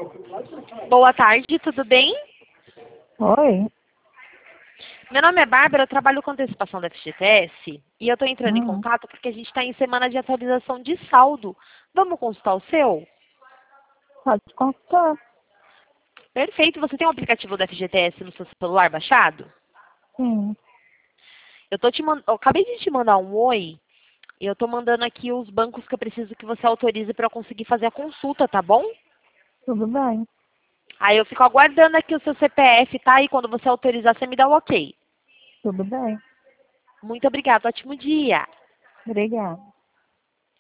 Boa tarde, tudo bem? Oi. Meu nome é Bárbara, eu trabalho com antecipação da FGTS e eu estou entrando em Hum, contato porque a gente está em semana de atualização de saldo. Vamos consultar o seu? pode consultar. Perfeito, você tem o aplicativo da FGTS no seu celular baixado? Sim, Eu acabei de te mandar um oi e eu estou mandando aqui os bancos que eu preciso que você autorize para eu conseguir fazer a consulta, tá bom? tudo bem. Aí eu fico aguardando aqui o seu CPF, tá? E quando você autorizar, você me dá o ok. Tudo bem. Muito obrigada, ótimo dia! Obrigada.